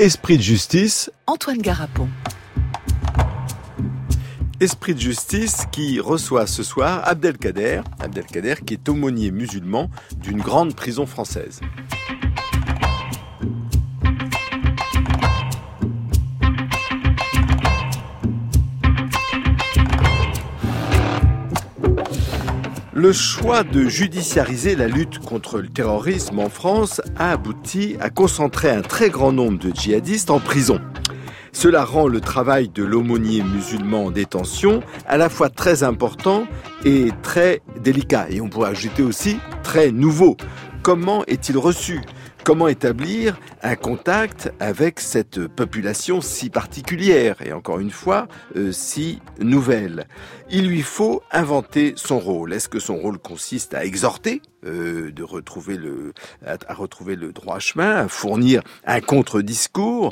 Esprit de justice, Antoine Garapon. Esprit de justice qui reçoit ce soir Abdelkader qui est aumônier musulman d'une grande prison française. Le choix de judiciariser la lutte contre le terrorisme en France a abouti à concentrer un très grand nombre de djihadistes en prison. Cela rend le travail de l'aumônier musulman en détention à la fois très important et très délicat. Et on pourrait ajouter aussi très nouveau. Comment est-il reçu ? Comment établir un contact avec cette population si particulière et encore une fois si nouvelle ? Il lui faut inventer son rôle. Est-ce que son rôle consiste à exhorter, à retrouver le droit chemin, à fournir un contre-discours ?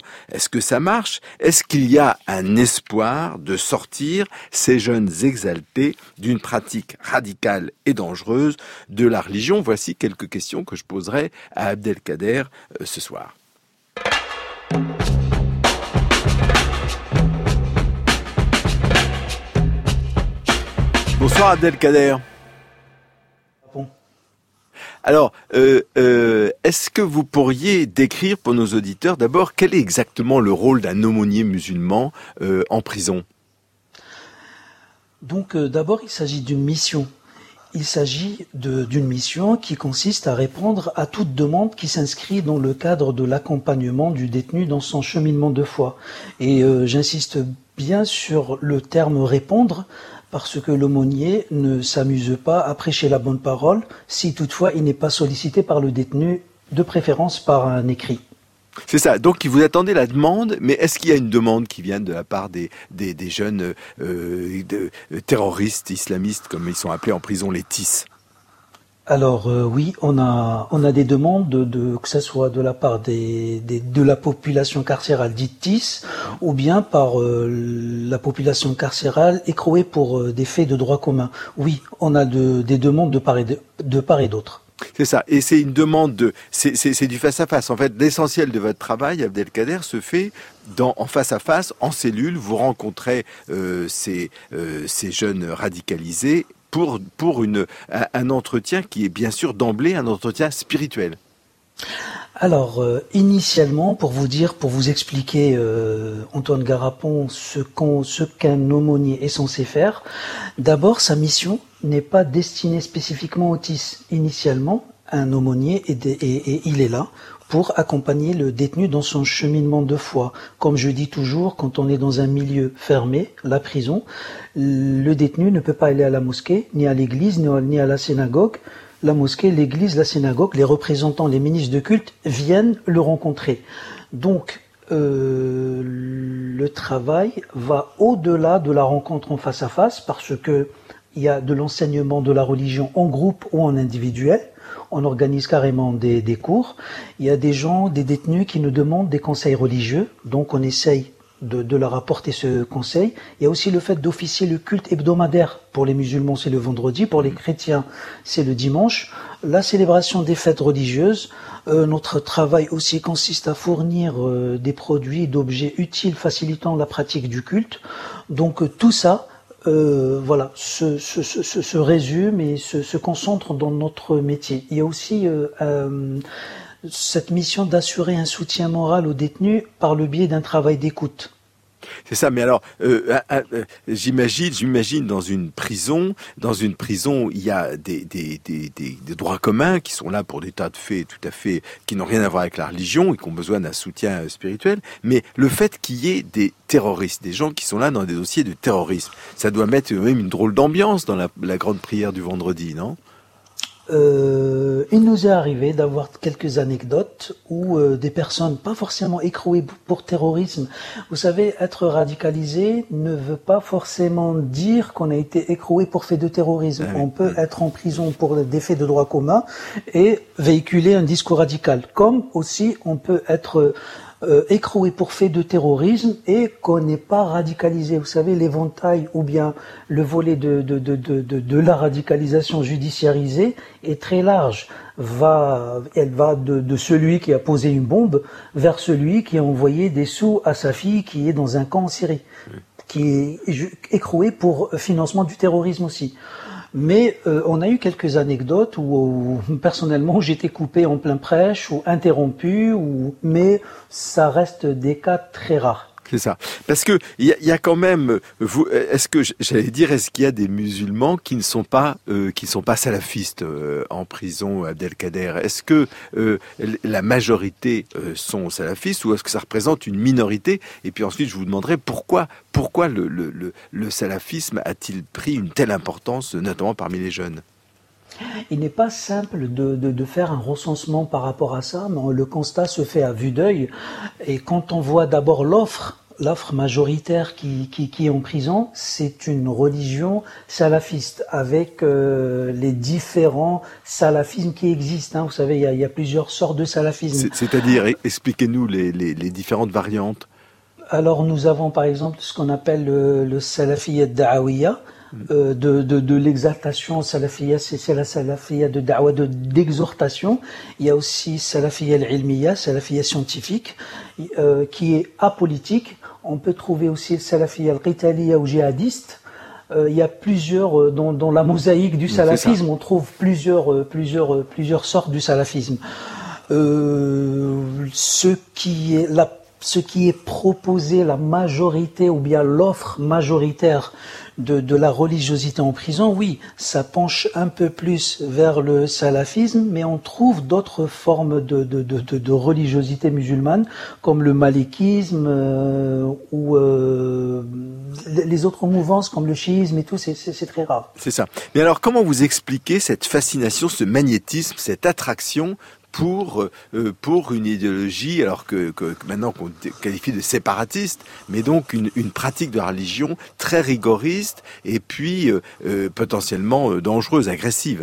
Est-ce que ça marche ? Est-ce qu'il y a un espoir de sortir ces jeunes exaltés d'une pratique radicale et dangereuse de la religion ? Voici quelques questions que je poserai à Abdelkader ce soir. Bonsoir Abdelkader. Bon. Alors, est-ce que vous pourriez décrire pour nos auditeurs d'abord quel est exactement le rôle d'un aumônier musulman en prison ? Donc d'abord, il s'agit d'une mission. Il s'agit d'une mission qui consiste à répondre à toute demande qui s'inscrit dans le cadre de l'accompagnement du détenu dans son cheminement de foi. Et j'insiste bien sur le terme « répondre », parce que l'aumônier ne s'amuse pas à prêcher la bonne parole si toutefois il n'est pas sollicité par le détenu, de préférence par un écrit. C'est ça, donc vous attendez la demande, mais est-ce qu'il y a une demande qui vient de la part des jeunes terroristes islamistes, comme ils sont appelés en prison, les TIS ? Alors oui, on a des demandes que ce soit de la part de la population carcérale dite TIS ou bien par la population carcérale écrouée pour des faits de droit commun. Oui, on a des demandes de part et d'autre. C'est ça, et c'est une demande c'est du face-à-face. En fait, l'essentiel de votre travail, Abdelkader, se fait en face-à-face, en cellule. Vous rencontrez ces jeunes radicalisés pour un entretien qui est bien sûr d'emblée un entretien spirituel. Alors, initialement, pour vous expliquer, Antoine Garapon, ce qu'un aumônier est censé faire, d'abord, sa mission n'est pas destinée spécifiquement aux TIS. Initialement, un aumônier, il est là pour accompagner le détenu dans son cheminement de foi. Comme je dis toujours, quand on est dans un milieu fermé, la prison, le détenu ne peut pas aller à la mosquée, ni à l'église, ni à la synagogue. La mosquée, l'église, la synagogue, les représentants, les ministres de culte viennent le rencontrer. Donc, le travail va au-delà de la rencontre en face à face parce que il y a de l'enseignement de la religion en groupe ou en individuel. On organise carrément des cours. Il y a des détenus qui nous demandent des conseils religieux. Donc, on essaye de leur apporter ce conseil. Il y a aussi le fait d'officier le culte hebdomadaire. Pour les musulmans, c'est le vendredi. Pour les chrétiens, c'est le dimanche. La célébration des fêtes religieuses. Notre travail aussi consiste à fournir des produits, d'objets utiles facilitant la pratique du culte. Donc tout ça, voilà, se résume et se concentre dans notre métier. Il y a aussi cette mission d'assurer un soutien moral aux détenus par le biais d'un travail d'écoute. C'est ça, mais alors, j'imagine dans une prison, il y a des droits communs qui sont là pour des tas de faits tout à fait, qui n'ont rien à voir avec la religion et qui ont besoin d'un soutien spirituel, mais le fait qu'il y ait des terroristes, des gens qui sont là dans des dossiers de terrorisme, ça doit mettre même une drôle d'ambiance dans la grande prière du vendredi, non ? Il nous est arrivé d'avoir quelques anecdotes où des personnes pas forcément écrouées pour terrorisme. Vous savez, être radicalisé ne veut pas forcément dire qu'on a été écroué pour fait de terrorisme. On peut être en prison pour des faits de droit commun et véhiculer un discours radical. Comme aussi on peut être écroué pour fait de terrorisme et qu'on n'est pas radicalisé. Vous savez, l'éventail ou bien le volet de la radicalisation judiciarisée est très large. Elle va de celui qui a posé une bombe vers celui qui a envoyé des sous à sa fille qui est dans un camp en Syrie, qui est écroué pour financement du terrorisme aussi. Mais on a eu quelques anecdotes où personnellement j'étais coupé en plein prêche ou interrompu, mais ça reste des cas très rares. C'est ça. Parce que il y a quand même, est-ce qu'il y a des musulmans qui ne sont pas salafistes en prison, Abdelkader? Est-ce que la majorité sont salafistes ou est-ce que ça représente une minorité? Et puis ensuite, je vous demanderai pourquoi le salafisme a-t-il pris une telle importance, notamment parmi les jeunes? Il n'est pas simple de faire un recensement par rapport à ça, mais le constat se fait à vue d'œil. Et quand on voit d'abord l'offre majoritaire qui est en prison, c'est une religion salafiste, avec les différents salafismes qui existent. Vous savez, il y a plusieurs sortes de salafisme. C'est-à-dire, expliquez-nous les différentes variantes. Alors, nous avons par exemple ce qu'on appelle le salafiyya da'awiyya, de l'exaltation. Salafiyya, c'est la salafiyya de da'wa, d'exhortation. Il y a aussi salafiyya al-ilmiyya, salafiyya scientifique, qui est apolitique. On peut trouver aussi le salafiyya al-qitaliyya ou djihadiste. Il y a plusieurs, dans la mosaïque du salafisme, on trouve plusieurs sortes du salafisme. Ce qui est proposé, la majorité ou bien l'offre majoritaire de la religiosité en prison, oui, ça penche un peu plus vers le salafisme, mais on trouve d'autres formes de religiosité musulmane, comme le malikisme ou les autres mouvances comme le chiisme et tout, c'est très rare. C'est ça. Mais alors, comment vous expliquez cette fascination, ce magnétisme, cette attraction pour une idéologie, alors que maintenant qu'on qualifie de séparatiste, mais donc une pratique de la religion très rigoriste et puis potentiellement dangereuse, agressive?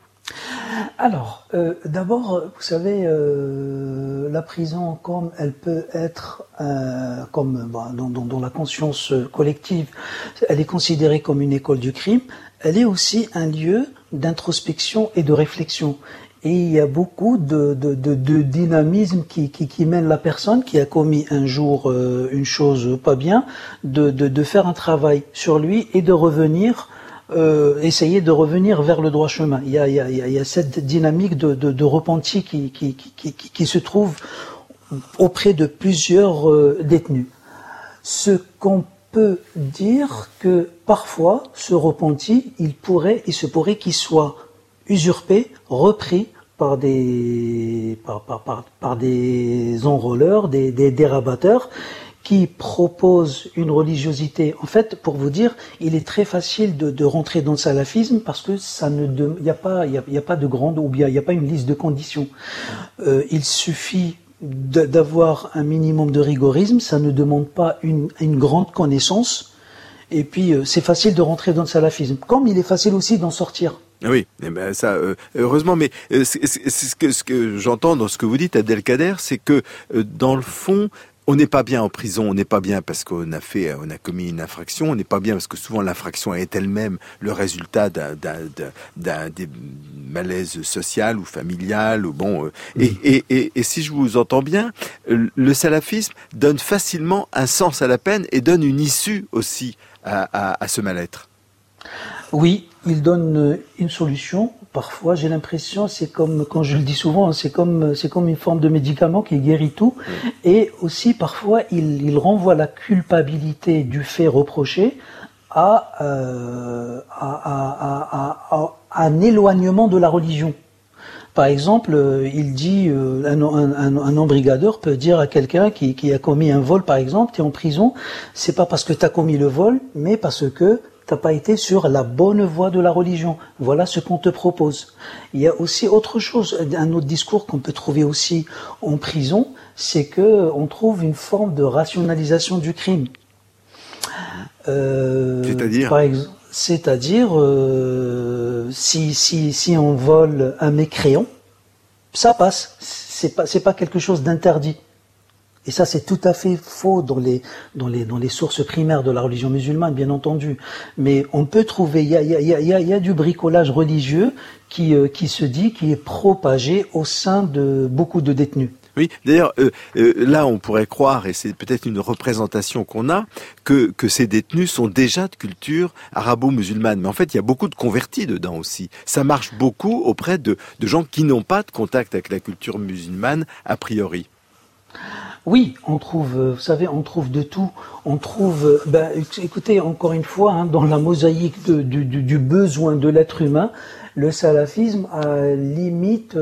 Alors, d'abord, vous savez, la prison, comme elle peut être, dans la conscience collective, elle est considérée comme une école du crime, elle est aussi un lieu d'introspection et de réflexion. Et il y a beaucoup de dynamisme qui mène la personne qui a commis un jour une chose pas bien, de faire un travail sur lui et de revenir, essayer de revenir vers le droit chemin. Il y a cette dynamique de repenti qui se trouve auprès de plusieurs détenus. Ce qu'on peut dire que parfois ce repenti, il se pourrait qu'il soit usurpé, repris par des enrôleurs, des rabatteurs qui proposent une religiosité. En fait, pour vous dire, il est très facile de rentrer dans le salafisme parce que il n'y a pas de grande, ou bien il n'y a pas une liste de conditions. Il suffit d'avoir un minimum de rigorisme, ça ne demande pas une grande connaissance, et puis c'est facile de rentrer dans le salafisme, comme il est facile aussi d'en sortir. Oui, ça, heureusement, mais ce que j'entends dans ce que vous dites, Abdelkader, c'est que dans le fond, on n'est pas bien en prison, on n'est pas bien parce qu'on a commis une infraction, on n'est pas bien parce que souvent l'infraction est elle-même le résultat d'un malaise social ou familial, ou bon. Et si je vous entends bien, le salafisme donne facilement un sens à la peine et donne une issue aussi à ce mal-être. Oui, il donne une solution. Parfois, j'ai l'impression, c'est comme, quand je le dis souvent, c'est comme une forme de médicament qui guérit tout. Et aussi, parfois, il renvoie la culpabilité du fait reproché à un éloignement de la religion. Par exemple, il dit, un embrigadeur peut dire à quelqu'un qui a commis un vol, par exemple, tu es en prison, c'est pas parce que tu as commis le vol, mais parce que t'as pas été sur la bonne voie de la religion. Voilà ce qu'on te propose. Il y a aussi autre chose, un autre discours qu'on peut trouver aussi en prison, c'est que on trouve une forme de rationalisation du crime. C'est-à-dire, si on vole un mécréant, ça passe. C'est pas quelque chose d'interdit. Et ça, c'est tout à fait faux dans les sources primaires de la religion musulmane, bien entendu. Mais on peut trouver, il y a du bricolage religieux qui se dit, qui est propagé au sein de beaucoup de détenus. Oui, d'ailleurs, là, on pourrait croire, et c'est peut-être une représentation qu'on a, que ces détenus sont déjà de culture arabo-musulmane. Mais en fait, il y a beaucoup de convertis dedans aussi. Ça marche beaucoup auprès de gens qui n'ont pas de contact avec la culture musulmane a priori. Oui, on trouve, vous savez, on trouve de tout. On trouve, écoutez, encore une fois, hein, dans la mosaïque du besoin de l'être humain, le salafisme a limite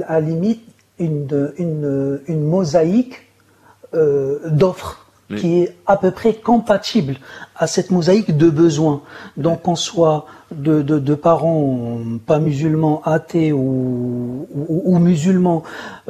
une mosaïque d'offres qui est à peu près compatible à cette mosaïque de besoins. Donc qu'on soit de parents pas musulmans, athées ou musulmans,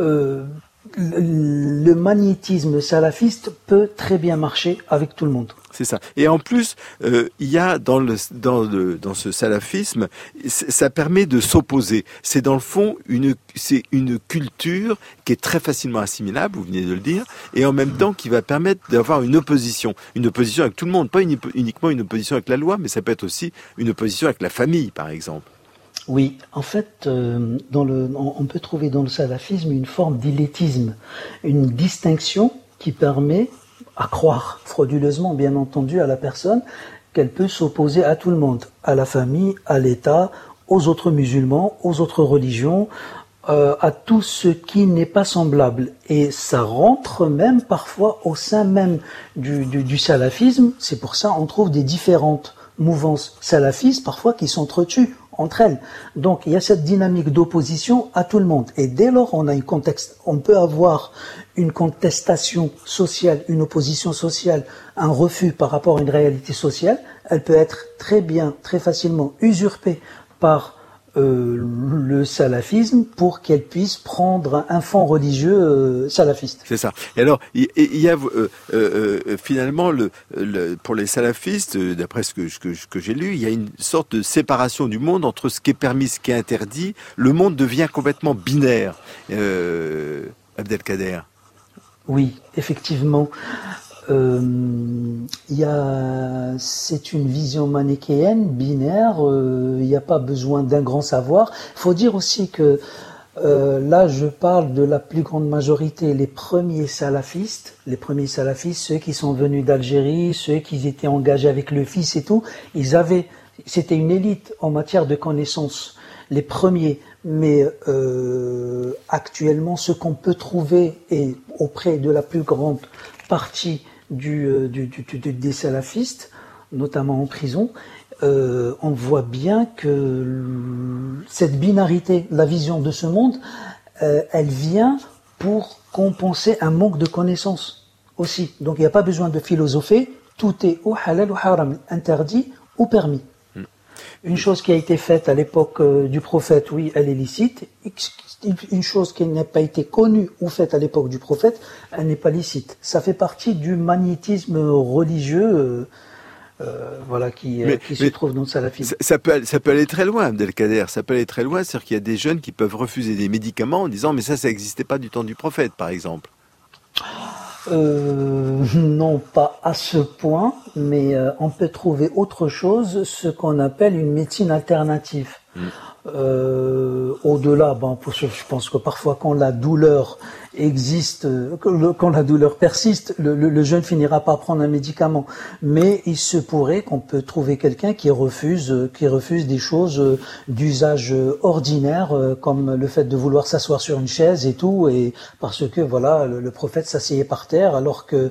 le magnétisme salafiste peut très bien marcher avec tout le monde. C'est ça. Et en plus, il y a dans ce salafisme, ça permet de s'opposer. C'est dans le fond c'est une culture qui est très facilement assimilable, vous venez de le dire, et en même temps qui va permettre d'avoir une opposition avec tout le monde, pas uniquement une opposition avec la loi, mais ça peut être aussi une opposition avec la famille, par exemple. Oui, en fait, on peut trouver dans le salafisme une forme d'illétisme, une distinction qui permet, à croire frauduleusement bien entendu à la personne, qu'elle peut s'opposer à tout le monde, à la famille, à l'État, aux autres musulmans, aux autres religions, à tout ce qui n'est pas semblable. Et ça rentre même parfois au sein même du salafisme. C'est pour ça on trouve des différentes mouvances salafistes parfois qui s'entretuent entre elles. Donc il y a cette dynamique d'opposition à tout le monde. Et dès lors on peut avoir une contestation sociale, une opposition sociale, un refus par rapport à une réalité sociale. Elle peut être très facilement usurpée par le salafisme pour qu'elle puisse prendre un fond religieux salafiste. C'est ça. Et alors, il y a finalement pour les salafistes, d'après ce que j'ai lu, il y a une sorte de séparation du monde entre ce qui est permis, ce qui est interdit. Le monde devient complètement binaire. Abdelkader. Oui, effectivement. C'est une vision manichéenne, binaire, il n'y a pas besoin d'un grand savoir. Il faut dire aussi que là je parle de la plus grande majorité, les premiers salafistes, ceux qui sont venus d'Algérie, ceux qui étaient engagés avec le fils et tout, c'était une élite en matière de connaissances, les premiers. Mais actuellement, ce qu'on peut trouver et auprès de la plus grande partie des salafistes, notamment en prison, on voit bien que cette binarité, la vision de ce monde, elle vient pour compenser un manque de connaissances aussi. Donc il n'y a pas besoin de philosopher, tout est ou halal ou haram, interdit ou permis. Une chose qui a été faite à l'époque du prophète, oui, elle est licite. Une chose qui n'a pas été connue ou faite à l'époque du prophète, elle n'est pas licite. Ça fait partie du magnétisme religieux qui se trouve dans le salafisme. Ça peut aller très loin, Abdelkader. Ça peut aller très loin. C'est-à-dire qu'il y a des jeunes qui peuvent refuser des médicaments en disant « mais ça n'existait pas du temps du prophète », par exemple. Non, pas à ce point, mais on peut trouver autre chose, ce qu'on appelle une médecine alternative. Au-delà, je pense que parfois quand la douleur existe, quand la douleur persiste, le jeune finira par prendre un médicament. Mais il se pourrait qu'on peut trouver quelqu'un qui refuse des choses d'usage ordinaire, comme le fait de vouloir s'asseoir sur une chaise et tout, et parce que le prophète s'asseyait par terre, alors que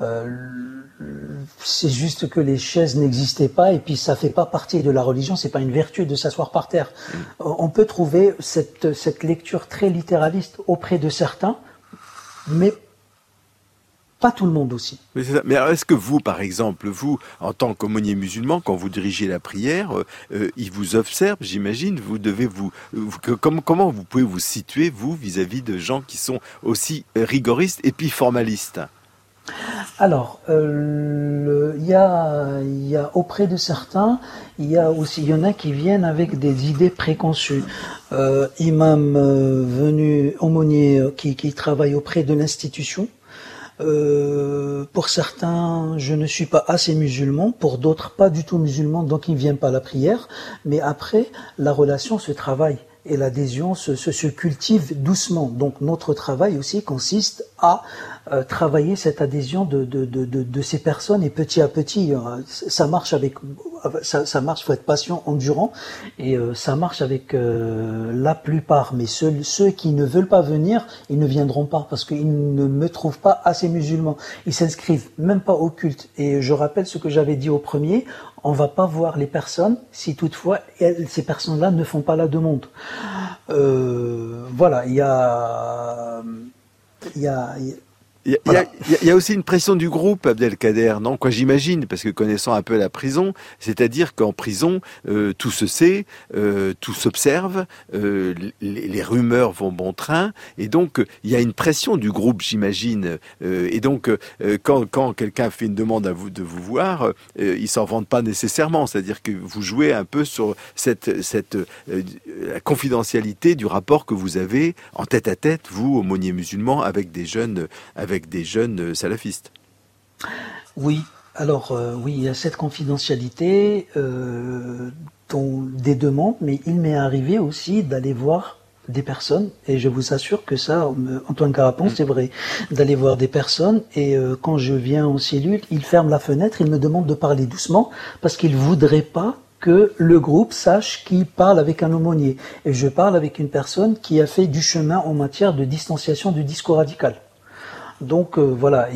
c'est juste que les chaises n'existaient pas, et puis ça fait pas partie de la religion, c'est pas une vertu de s'asseoir par terre. On peut trouver cette lecture très littéraliste auprès de certains, mais pas tout le monde aussi. Mais c'est ça. Mais alors, est-ce que vous, par exemple, vous, en tant qu'aumônier musulman, quand vous dirigez la prière, ils vous observent, j'imagine, vous devez comment vous pouvez vous situer, vous, vis-à-vis de gens qui sont aussi rigoristes et puis formalistes? Alors, il y a auprès de certains, il y en a qui viennent avec des idées préconçues. Imam venu aumônier qui travaille auprès de l'institution, Pour certains, je ne suis pas assez musulman, pour d'autres, pas du tout musulman, donc ils ne viennent pas à la prière. Mais après, la relation se travaille et l'adhésion se cultive doucement. Donc notre travail aussi consiste à travailler cette adhésion de ces personnes et petit à petit, ça marche, faut être patient, endurant, et ça marche avec la plupart. Mais ceux qui ne veulent pas venir, ils ne viendront pas parce qu'ils ne me trouvent pas assez musulman. Ils s'inscrivent même pas au culte. Et je rappelle ce que j'avais dit au premier, on va pas voir les personnes si toutefois ces personnes-là ne font pas la demande. Voilà, il y a Il y a aussi une pression du groupe, Abdelkader, non? Quoi, j'imagine, parce que connaissant un peu la prison, c'est-à-dire qu'en prison, tout se sait, tout s'observe, les rumeurs vont bon train, et donc il y a une pression du groupe, j'imagine. Et donc, quand quelqu'un fait une demande à vous de vous voir, il s'en vante pas nécessairement, c'est-à-dire que vous jouez un peu sur la confidentialité du rapport que vous avez en tête à tête, vous, aumônier musulman, avec des jeunes salafistes. Oui, alors oui, il y a cette confidentialité des demandes, mais il m'est arrivé aussi d'aller voir des personnes, et je vous assure que ça, Antoine Garapon, c'est vrai, d'aller voir des personnes, et quand je viens en cellule, il ferme la fenêtre, il me demande de parler doucement, parce qu'il voudrait pas que le groupe sache qu'il parle avec un aumônier. Et je parle avec une personne qui a fait du chemin en matière de distanciation du discours radical. Donc voilà,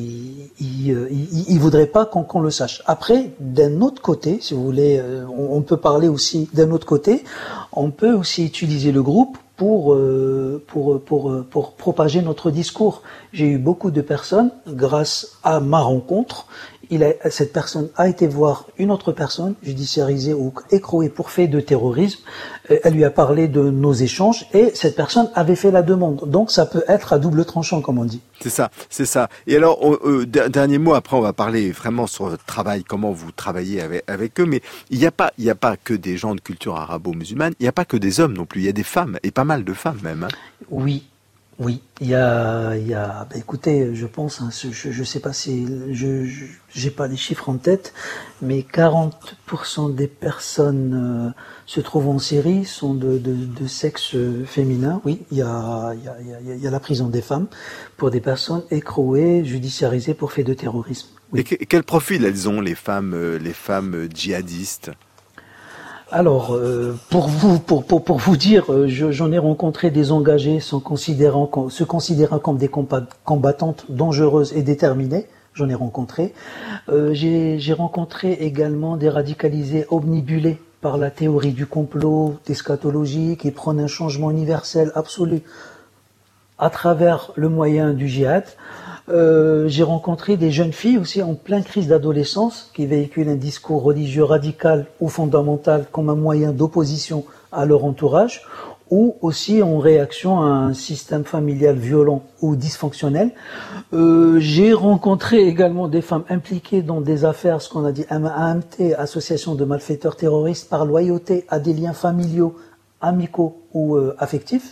il voudrait pas qu'on le sache. Après, d'un autre côté, si vous voulez, on peut parler aussi d'un autre côté, on peut aussi utiliser le groupe pour propager notre discours. J'ai eu beaucoup de personnes, grâce à ma rencontre, cette personne a été voir une autre personne judiciarisée ou écrouée pour fait de terrorisme. Elle lui a parlé de nos échanges et cette personne avait fait la demande. Donc ça peut être à double tranchant, comme on dit. C'est ça, c'est ça. Et alors, dernier mot, après on va parler vraiment sur votre travail, comment vous travaillez avec eux, mais il n'y a pas que des gens de culture arabo-musulmane, il n'y a pas que des hommes non plus, il y a des femmes, et pas mal de femmes même. Hein. Oui, il y a, écoutez, je pense, hein, je sais pas si, j'ai pas les chiffres en tête, mais 40% des personnes se trouvent en Syrie sont de sexe féminin. Oui, il y a la prison des femmes pour des personnes écrouées, judiciarisées pour fait de terrorisme. Oui. Et quel profil elles ont, les femmes djihadistes? Alors, pour vous dire, j'en ai rencontré des engagés se considérant comme des combattantes dangereuses et déterminées. J'en ai rencontré. J'ai rencontré également des radicalisés omnibulés par la théorie du complot, d'eschatologie, qui prônent un changement universel absolu à travers le moyen du djihad. J'ai rencontré des jeunes filles aussi en pleine crise d'adolescence qui véhiculent un discours religieux radical ou fondamental comme un moyen d'opposition à leur entourage ou aussi en réaction à un système familial violent ou dysfonctionnel. J'ai rencontré également des femmes impliquées dans des affaires, ce qu'on a dit AMT, association de malfaiteurs terroristes, par loyauté à des liens familiaux, amicaux ou affectifs.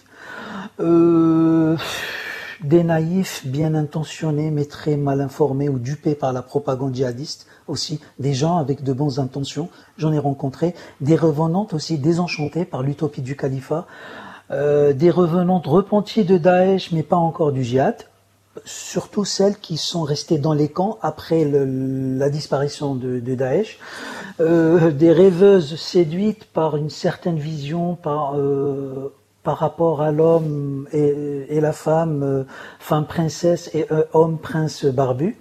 Des naïfs bien intentionnés mais très mal informés ou dupés par la propagande djihadiste, aussi des gens avec de bonnes intentions, j'en ai rencontré, des revenantes aussi désenchantées par l'utopie du califat, des revenantes repenties de Daesh mais pas encore du djihad, surtout celles qui sont restées dans les camps après la disparition de Daesh, des rêveuses séduites par une certaine vision, par rapport à l'homme et la femme, femme princesse et homme prince barbu.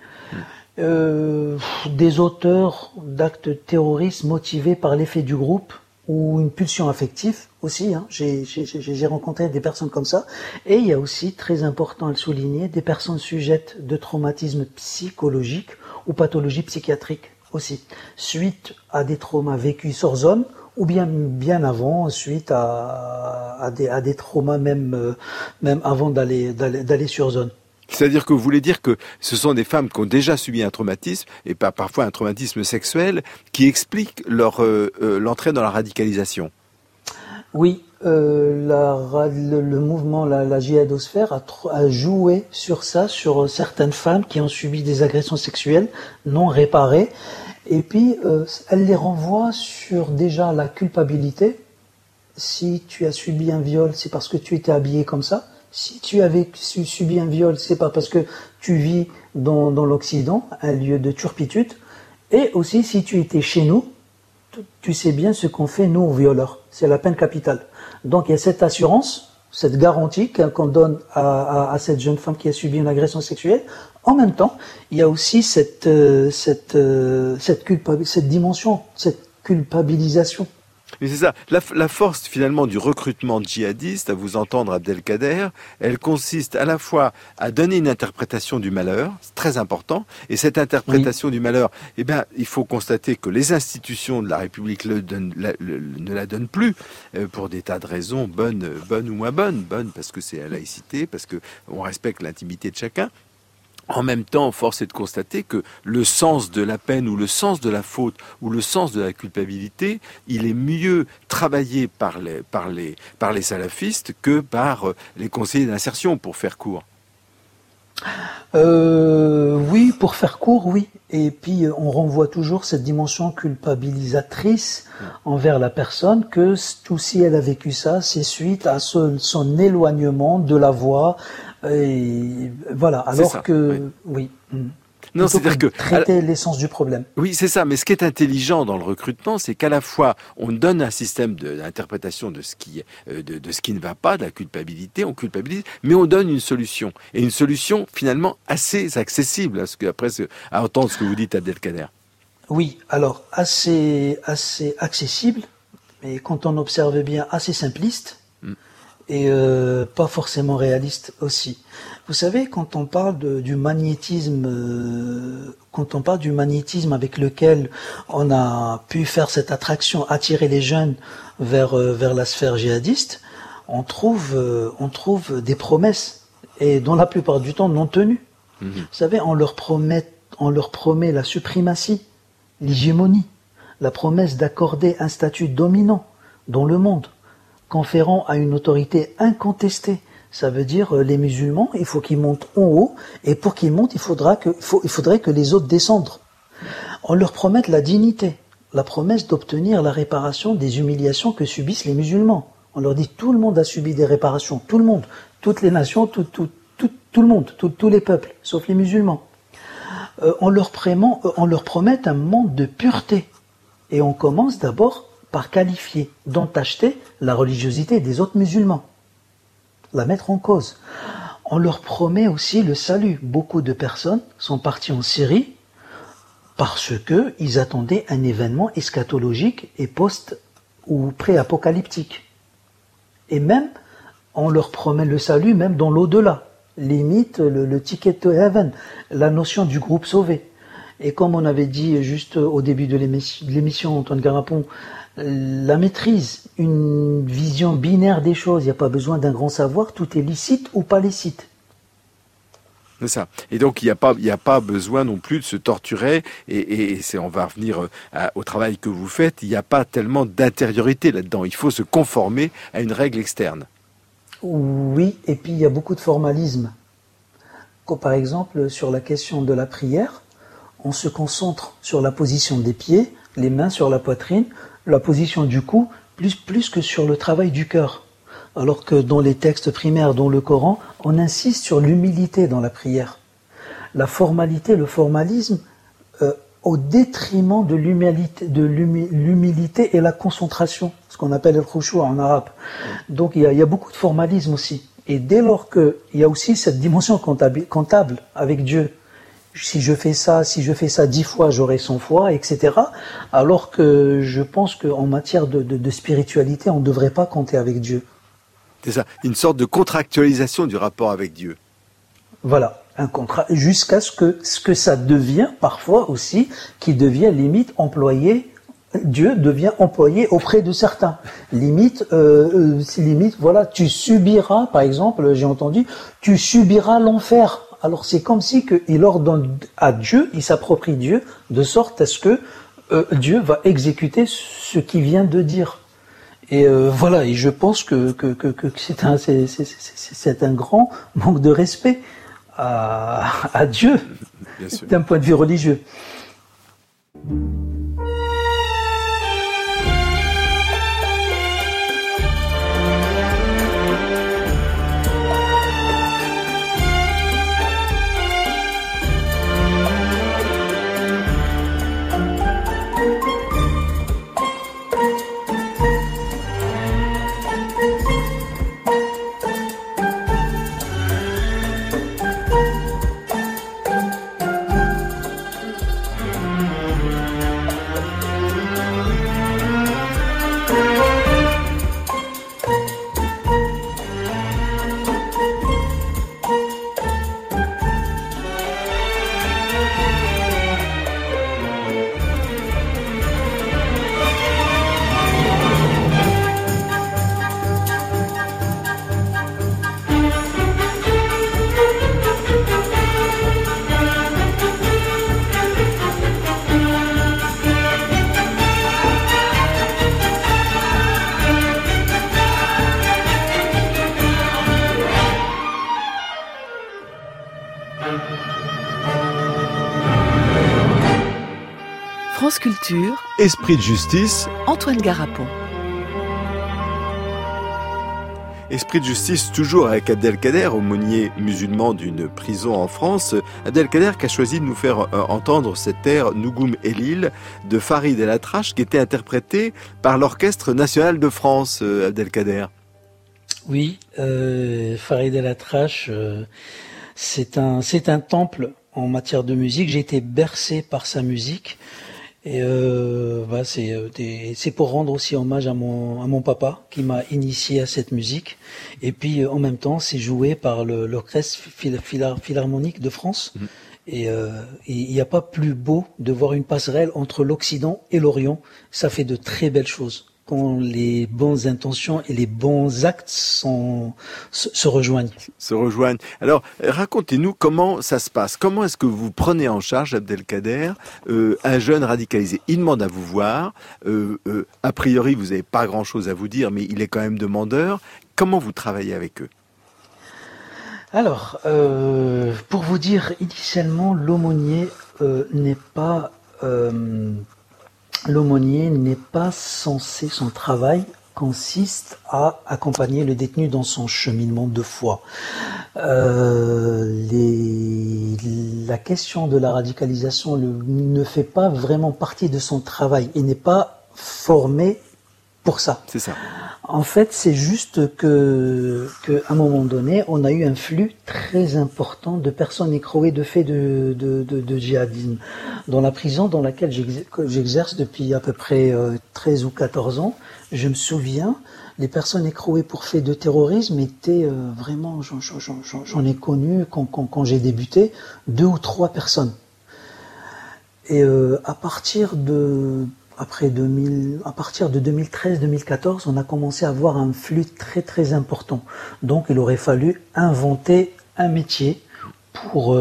Des auteurs d'actes terroristes motivés par l'effet du groupe ou une pulsion affective aussi. Hein. J'ai rencontré des personnes comme ça. Et il y a aussi, très important à le souligner, des personnes sujettes de traumatismes psychologiques ou pathologies psychiatriques aussi, suite à des traumas vécus sur zone ou bien avant, suite à des traumas même avant d'aller sur zone. C'est-à-dire que vous voulez dire que ce sont des femmes qui ont déjà subi un traumatisme, et pas parfois un traumatisme sexuel, qui expliquent leur l'entrée dans la radicalisation. Oui, le mouvement, la djihadosphère a joué sur ça, sur certaines femmes qui ont subi des agressions sexuelles non réparées. Et puis, elle les renvoie sur déjà la culpabilité. Si tu as subi un viol, c'est parce que tu étais habillé comme ça. Si tu avais subi un viol, c'est pas parce que tu vis dans l'Occident, un lieu de turpitude. Et aussi, si tu étais chez nous, tu sais bien ce qu'on fait, nous, aux violeurs. C'est la peine capitale. Donc, il y a cette assurance, cette garantie qu'on donne à cette jeune femme qui a subi une agression sexuelle. En même temps, il y a aussi cette dimension, cette culpabilisation. Mais c'est ça, la force finalement du recrutement djihadiste, à vous entendre Abdelkader, elle consiste à la fois à donner une interprétation du malheur, c'est très important, et cette interprétation du malheur, eh bien, il faut constater que les institutions de la République ne la donnent plus, pour des tas de raisons, bonnes ou moins bonnes parce que c'est la laïcité, parce qu'on respecte l'intimité de chacun. En même temps, force est de constater que le sens de la peine ou le sens de la faute ou le sens de la culpabilité, il est mieux travaillé par les salafistes que par les conseillers d'insertion, pour faire court. Oui, pour faire court, oui. Et puis, on renvoie toujours cette dimension culpabilisatrice envers la personne, que tout si elle a vécu ça, c'est suite à son éloignement de la voie. Et voilà, alors que, oui. Non, c'est-à-dire que traiter l'essence du problème. Oui, c'est ça. Mais ce qui est intelligent dans le recrutement, c'est qu'à la fois on donne un système d'interprétation de ce qui ne va pas, de la culpabilité, on culpabilise, mais on donne une solution, et une solution finalement assez accessible. Parce que après, à entendre ce que vous dites, Abdelkader. Oui, alors assez accessible, mais quand on observe bien, assez simpliste. Et pas forcément réaliste aussi. Vous savez, quand on parle du magnétisme avec lequel on a pu faire cette attraction, attirer les jeunes vers la sphère djihadiste, on trouve des promesses, et dont la plupart du temps non tenues. Vous savez, on leur promet la suprématie, l'hégémonie, la promesse d'accorder un statut dominant dans le monde, conférant à une autorité incontestée. Ça veut dire les musulmans, il faut qu'ils montent en haut, et pour qu'ils montent, il faudrait que les autres descendent. On leur promet la dignité, la promesse d'obtenir la réparation des humiliations que subissent les musulmans. On leur dit tout le monde a subi des réparations, tout le monde, toutes les nations, tout le monde, tous les peuples, sauf les musulmans. On leur promet un monde de pureté, et on commence d'abord par qualifier, d'entacheter la religiosité des autres musulmans, la mettre en cause. On leur promet aussi le salut. Beaucoup de personnes sont parties en Syrie parce que ils attendaient un événement eschatologique et post ou pré-apocalyptique. Et même, on leur promet le salut même dans l'au-delà. Limite le ticket to heaven, la notion du groupe sauvé. Et comme on avait dit juste au début de l'émission, Antoine Garapon, la maîtrise, une vision binaire des choses, il n'y a pas besoin d'un grand savoir, tout est licite ou pas licite. C'est ça. Et donc il n'y a pas besoin non plus de se torturer, et on va revenir au travail que vous faites, il n'y a pas tellement d'intériorité là-dedans, il faut se conformer à une règle externe. Oui, et puis il y a beaucoup de formalisme. Comme par exemple, sur la question de la prière, on se concentre sur la position des pieds, les mains sur la poitrine, la position du cou, plus que sur le travail du cœur. Alors que dans les textes primaires, dans le Coran, on insiste sur l'humilité dans la prière. La formalité, le formalisme, au détriment de l'humilité et la concentration, ce qu'on appelle le khushu' en arabe. Donc il y a beaucoup de formalisme aussi. Et dès lors qu'il y a aussi cette dimension comptable avec Dieu, si je fais ça 10 fois, j'aurai 100 fois, etc. Alors que je pense qu'en matière de spiritualité, on ne devrait pas compter avec Dieu. C'est ça, une sorte de contractualisation du rapport avec Dieu. Voilà, un contrat, jusqu'à ce que ça devient parfois aussi, qui devient limite employé, Dieu devient employé auprès de certains. Limite, voilà, tu subiras, par exemple, j'ai entendu, tu subiras l'enfer. Alors c'est comme si il ordonne à Dieu, il s'approprie Dieu, de sorte à ce que Dieu va exécuter ce qu'il vient de dire. Et voilà, et je pense que c'est un grand manque de respect à Dieu, d'un point de vue religieux. France Culture, Esprit de justice, Antoine Garapon. Esprit de justice toujours avec Abdelkader, aumônier musulman d'une prison en France. Abdelkader qui a choisi de nous faire entendre cette air Nougoum Elil de Farid El Atrache qui était interprété par l'Orchestre National de France, Abdelkader. Oui, Farid El Atrache, c'est un temple en matière de musique. J'ai été bercé par sa musique. Et c'est pour rendre aussi hommage à mon papa qui m'a initié à cette musique. Et puis en même temps, c'est joué par l'orchestre philharmonique de France. Mmh. Et il n'y a pas plus beau de voir une passerelle entre l'Occident et l'Orient. Ça fait de très belles choses quand les bonnes intentions et les bons actes se rejoignent. Alors, racontez-nous comment ça se passe. Comment est-ce que vous prenez en charge, Abdelkader, un jeune radicalisé? Il demande à vous voir. A priori, vous n'avez pas grand-chose à vous dire, mais il est quand même demandeur. Comment vous travaillez avec eux? Alors, pour vous dire, initialement, l'aumônier n'est pas censé, son travail consiste à accompagner le détenu dans son cheminement de foi. La question de la radicalisation ne fait pas vraiment partie de son travail et n'est pas formé pour ça. C'est ça. En fait, c'est juste que à un moment donné, on a eu un flux très important de personnes écrouées de faits de djihadisme. Dans la prison dans laquelle j'exerce depuis à peu près 13 ou 14 ans, je me souviens, les personnes écrouées pour faits de terrorisme étaient vraiment, j'en ai connu quand j'ai débuté, 2 ou 3 personnes. Et à partir de 2013-2014, on a commencé à avoir un flux très très important. Donc il aurait fallu inventer un métier pour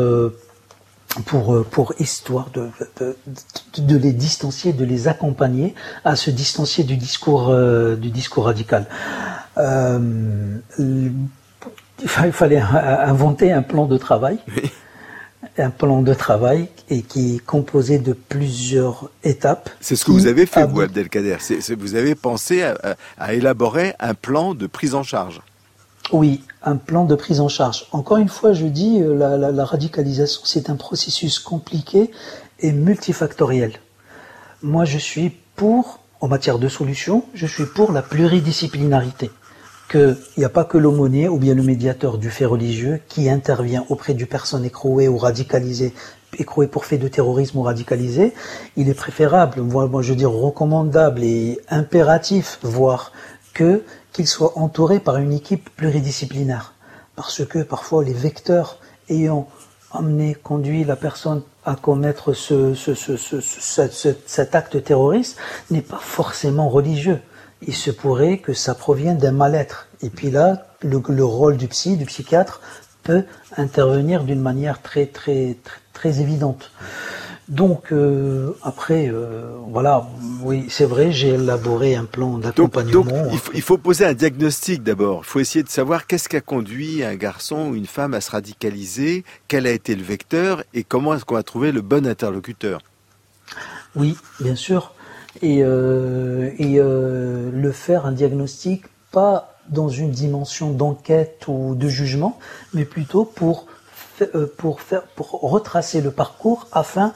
histoire de les distancier, de les accompagner à se distancier du discours radical. Il fallait inventer un plan de travail. Oui. Un plan de travail et qui est composé de plusieurs étapes. C'est ce que vous avez fait, vous, Abdelkader. Vous avez pensé à élaborer un plan de prise en charge. Oui, un plan de prise en charge. Encore une fois, je dis, la radicalisation, c'est un processus compliqué et multifactoriel. Moi, je suis pour, en matière de solution, je suis pour la pluridisciplinarité. Qu'il n'y a pas que l'aumônier ou bien le médiateur du fait religieux qui intervient auprès d'une personne écrouée ou radicalisée, écrouée pour fait de terrorisme ou radicalisée. Il est préférable, moi je veux dire recommandable et impératif, voire qu'il soit entouré par une équipe pluridisciplinaire. Parce que parfois les vecteurs ayant conduit la personne à commettre cet acte terroriste n'est pas forcément religieux. Il se pourrait que ça provienne d'un mal-être. Et puis là, le rôle du psychiatre peut intervenir d'une manière très, très, très, très évidente. Donc après, voilà, oui, c'est vrai, j'ai élaboré un plan d'accompagnement. Donc il faut poser un diagnostic d'abord. Il faut essayer de savoir qu'est-ce qui a conduit un garçon ou une femme à se radicaliser, quel a été le vecteur et comment est-ce qu'on va trouver le bon interlocuteur. Oui, bien sûr. Et le faire un diagnostic, pas dans une dimension d'enquête ou de jugement, mais plutôt pour retracer le parcours afin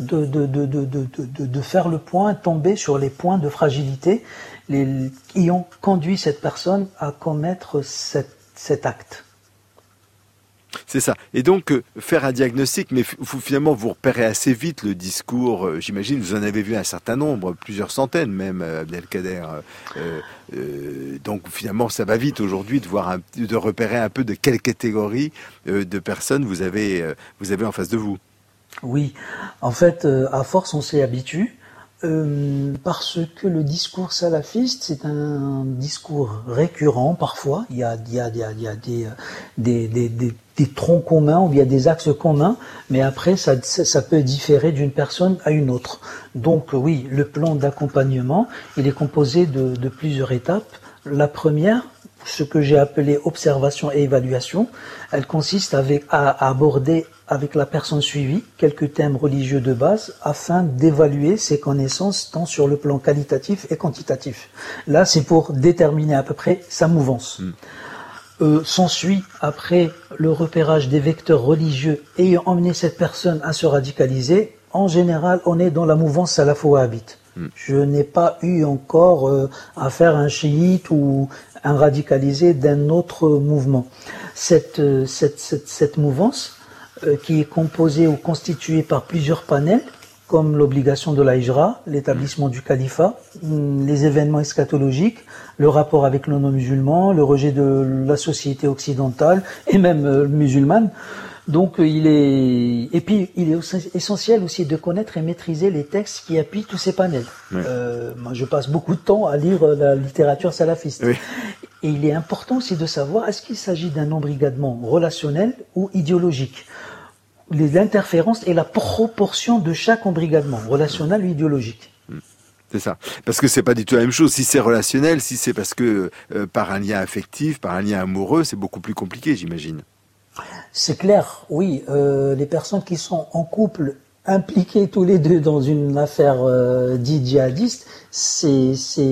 de faire le point, tomber sur les points de fragilité qui ont conduit cette personne à commettre cet acte. C'est ça. Et donc, faire un diagnostic, mais finalement, vous repérez assez vite le discours. J'imagine, vous en avez vu un certain nombre, plusieurs centaines même, Abdelkader. Donc, finalement, ça va vite aujourd'hui de repérer un peu de quelle catégorie de personnes vous avez en face de vous. Oui. En fait, à force, on s'y habitue. Parce que le discours salafiste, c'est un discours récurrent parfois. Il y a des troncs communs ou il y a des axes communs, mais après ça peut différer d'une personne à une autre. Donc oui, le plan d'accompagnement, il est composé de plusieurs étapes. La première, ce que j'ai appelé observation et évaluation, elle consiste à aborder avec la personne suivie quelques thèmes religieux de base afin d'évaluer ses connaissances tant sur le plan qualitatif et quantitatif. Là, c'est pour déterminer à peu près sa mouvance. S'ensuit après le repérage des vecteurs religieux ayant emmené cette personne à se radicaliser. En général, on est dans la mouvance salafo-wahhabite. Je n'ai pas eu encore à faire un chiite ou un radicalisé d'un autre mouvement. Cette mouvance qui est composée ou constituée par plusieurs panels, comme l'obligation de la hijra, l'établissement du califat, les événements eschatologiques, le rapport avec le non-musulman, le rejet de la société occidentale et même musulmane. Donc il est essentiel aussi de connaître et maîtriser les textes qui appuient tous ces panels. Oui. Moi, je passe beaucoup de temps à lire la littérature salafiste. Oui. Et il est important aussi de savoir est-ce qu'il s'agit d'un embrigadement relationnel ou idéologique. Les interférences et la proportion de chaque embrigadement, relationnel ou idéologique. C'est ça. Parce que c'est pas du tout la même chose. Si c'est relationnel, si c'est parce que par un lien affectif, par un lien amoureux, c'est beaucoup plus compliqué, j'imagine. C'est clair, oui. Les personnes qui sont en couple, impliqués tous les deux dans une affaire dite djihadiste, c'est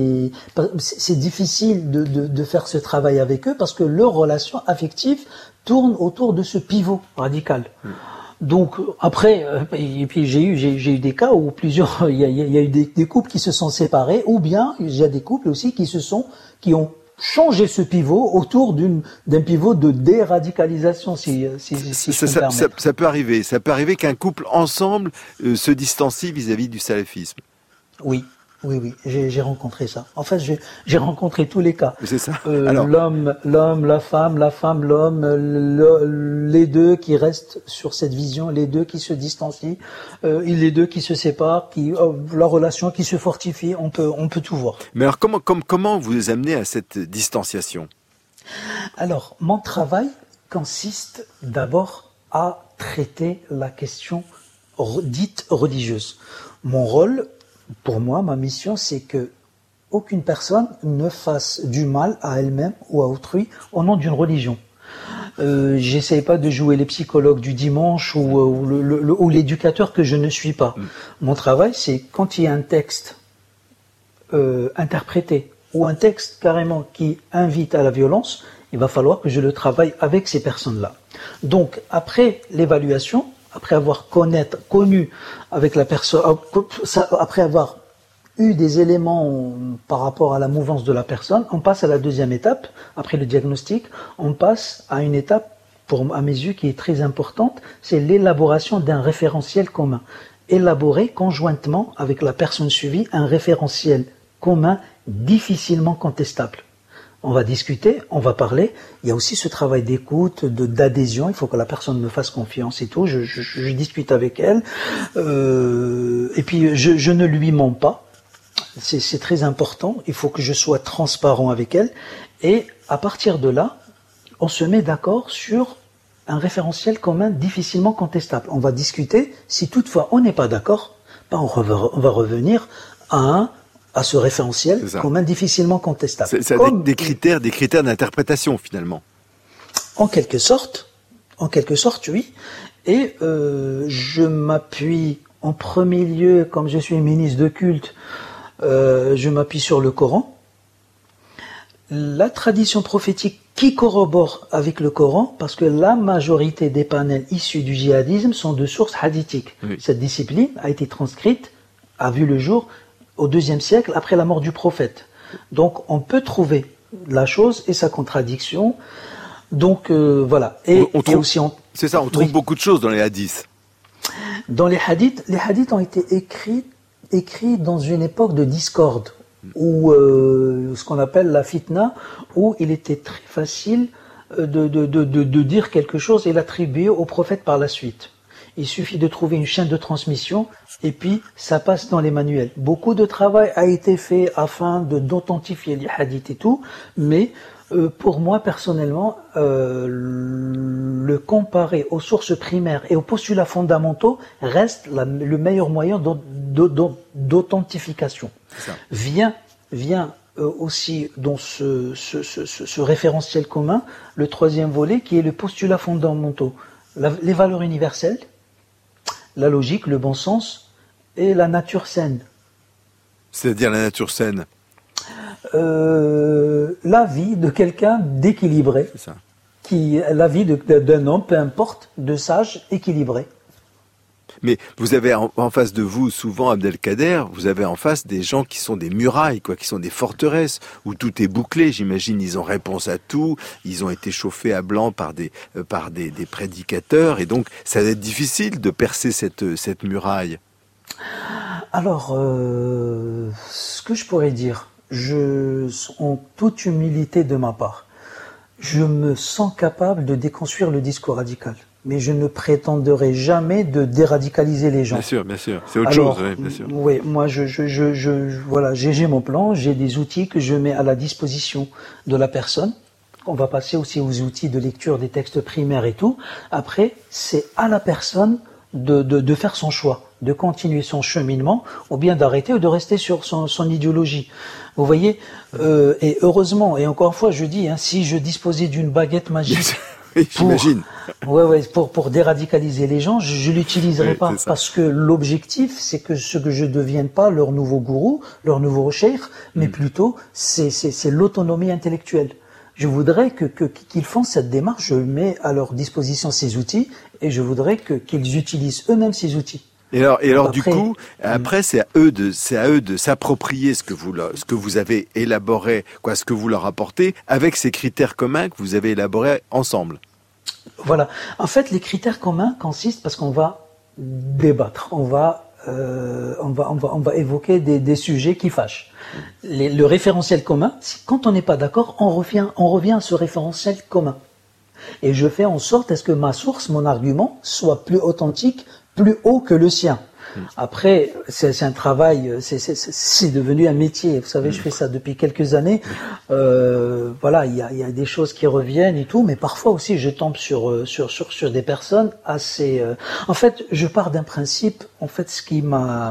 difficile de faire ce travail avec eux parce que leur relation affective tourne autour de ce pivot radical. Donc après, et puis j'ai eu des cas où plusieurs, il y a eu des couples qui se sont séparés, ou bien il y a des couples aussi qui ont changé ce pivot autour d'un pivot de déradicalisation, si ça peut arriver. Ça peut arriver qu'un couple ensemble se distancie vis-à-vis du salafisme. Oui. Oui, j'ai rencontré ça. En fait, j'ai rencontré tous les cas. C'est ça. L'homme, la femme, l'homme, les deux qui restent sur cette vision, les deux qui se distancient, les deux qui se séparent, la relation qui se fortifie. On peut tout voir. Mais alors, comment vous amenez à cette distanciation ? Alors, mon travail consiste d'abord à traiter la question dite religieuse. Mon rôle, pour moi, ma mission, c'est que aucune personne ne fasse du mal à elle-même ou à autrui au nom d'une religion. J'essaye pas de jouer les psychologues du dimanche ou l'éducateur que je ne suis pas. Mon travail, c'est quand il y a un texte interprété ou un texte carrément qui invite à la violence, il va falloir que je le travaille avec ces personnes-là. Donc, après l'évaluation, après avoir connu avec la personne, après avoir eu des éléments par rapport à la mouvance de la personne, on passe à la deuxième étape. Après le diagnostic, on passe à une étape, à mes yeux, qui est très importante, c'est l'élaboration d'un référentiel commun. Élaborer conjointement avec la personne suivie un référentiel commun difficilement contestable. On va discuter, on va parler. Il y a aussi ce travail d'écoute, d'adhésion. Il faut que la personne me fasse confiance et tout. Je discute avec elle. Et puis, je ne lui mens pas. C'est très important. Il faut que je sois transparent avec elle. Et à partir de là, on se met d'accord sur un référentiel commun difficilement contestable. On va discuter, si toutefois on n'est pas d'accord, on va revenir à ce référentiel commun difficilement contestable. C'est des critères d'interprétation finalement. En quelque sorte, oui. Et je m'appuie en premier lieu, comme je suis ministre de culte, je m'appuie sur le Coran. La tradition prophétique qui corrobore avec le Coran, parce que la majorité des panels issus du djihadisme sont de sources hadithiques. Oui. Cette discipline a été transcrite, a vu le jour au IIe siècle après la mort du prophète. Donc on peut trouver la chose et sa contradiction. Donc voilà. Et on trouve, aussi c'est ça, on trouve beaucoup de choses dans les hadiths. Dans les hadiths ont été écrits dans une époque de discorde, où ce qu'on appelle la fitna, où il était très facile de dire quelque chose et l'attribuer au prophète par la suite. Il suffit de trouver une chaîne de transmission et puis ça passe dans les manuels. Beaucoup de travail a été fait afin d'authentifier les hadiths et tout, mais pour moi personnellement, le comparer aux sources primaires et aux postulats fondamentaux reste le meilleur moyen d'authentification. Vient aussi dans ce référentiel commun le troisième volet qui est le postulat fondamentaux, les valeurs universelles, la logique, le bon sens et la nature saine. C'est-à-dire la nature saine? La vie de quelqu'un d'équilibré, la vie d'un homme, peu importe, de sage, équilibré. Mais vous avez en face de vous, souvent, Abdelkader, vous avez en face des gens qui sont des murailles, qui sont des forteresses, où tout est bouclé. J'imagine, ils ont réponse à tout, ils ont été chauffés à blanc par des prédicateurs, et donc ça va être difficile de percer cette muraille. Alors, ce que je pourrais dire, en toute humilité de ma part, je me sens capable de déconstruire le discours radical. Mais je ne prétendrai jamais de déradicaliser les gens. Bien sûr, c'est autre chose, oui, bien sûr. Oui, moi, voilà, j'ai mon plan, j'ai des outils que je mets à la disposition de la personne. On va passer aussi aux outils de lecture des textes primaires et tout. Après, c'est à la personne de faire son choix, de continuer son cheminement, ou bien d'arrêter ou de rester sur son idéologie. Vous voyez, et heureusement, et encore une fois, je dis, si je disposais d'une baguette magique, j'imagine. Pour déradicaliser les gens, je l'utiliserai pas parce que l'objectif, c'est que je devienne pas leur nouveau gourou, leur nouveau cheikh, mais plutôt c'est l'autonomie intellectuelle. Je voudrais qu'ils font cette démarche, je mets à leur disposition ces outils et je voudrais qu'ils utilisent eux-mêmes ces outils. Et alors du coup, après c'est à eux de s'approprier ce que vous avez élaboré, ce que vous leur apportez, avec ces critères communs que vous avez élaborés ensemble. Voilà. En fait, les critères communs consistent parce qu'on va débattre, on va évoquer des sujets qui fâchent. Le référentiel commun, quand on n'est pas d'accord, on revient à ce référentiel commun. Et je fais en sorte à ce que ma source, mon argument, soit plus authentique, plus haut que le sien. Après, c'est un travail, c'est devenu un métier. Vous savez, je fais ça depuis quelques années. Voilà, il y a des choses qui reviennent et tout, mais parfois aussi je tombe sur des personnes assez. En fait, je pars d'un principe. En fait, ce qui m'a